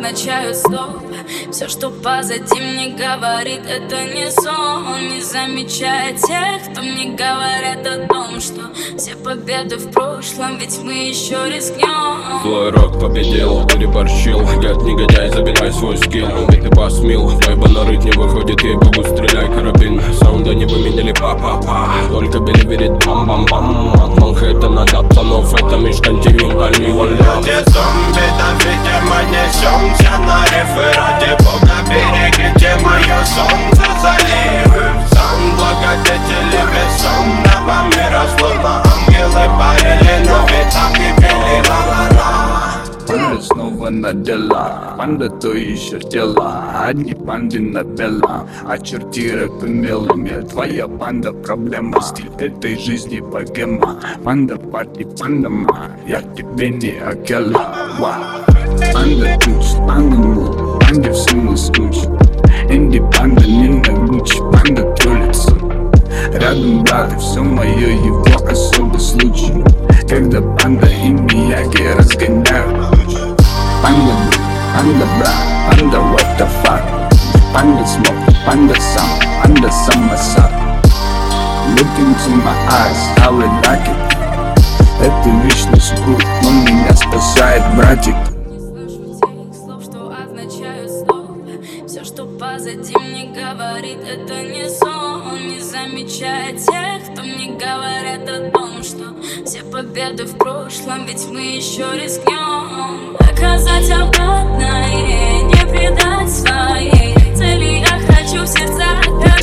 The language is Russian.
означают стоп. Все, что позади, мне говорит, это не сон. Не замечая тех, кто мне говорят о том, что все победы в прошлом, ведь мы еще рискнем. Злой рок победил, переборщил. Гад, негодяй, забирай свой скилл. Ведь ты посмел, вайба нарыть не выходит, ей-богу, стреляй карабин. Саунда не поменяли, па-па-па. Только Билли верит, бам-бам-бам. От Манхэттена до Планов, это межконтинентальный валяп. Где зомби, да видимо несемся на рифы. Ради бога берегите мое солнце, заливы. Сам благодетели бессонного мира, словно ангелы парили, но ведь так и пели ла-ла-ла. Панда снова на дела, панда то еще дела. Одни панды на бела, а черти рэп мелами. Твоя панда проблема, стиль этой жизни богема. Панда парти, панда ма, я тебе не акела. Панда ключ, панда мул, панде все не скуч. Энди панда не на гуч, панда троллится. Рядом брат, и все мое его особый случай. Когда панда и мияги разгоняют. Панда, панда, брат, панда, what the fuck. Панда smoke, панда сам, панда самосад. Look into my eyes, how I like it. Это вечный скрут, но меня спасает братик. Не слышу тех слов, что означают стоп. Все, что позади, мне говорит, это не сон. Не замечая тех, кто мне говорят о том, что все победы в прошлом, ведь мы еще рискнем. Доказать обратное, не предать своей цели. Я хочу в сердцах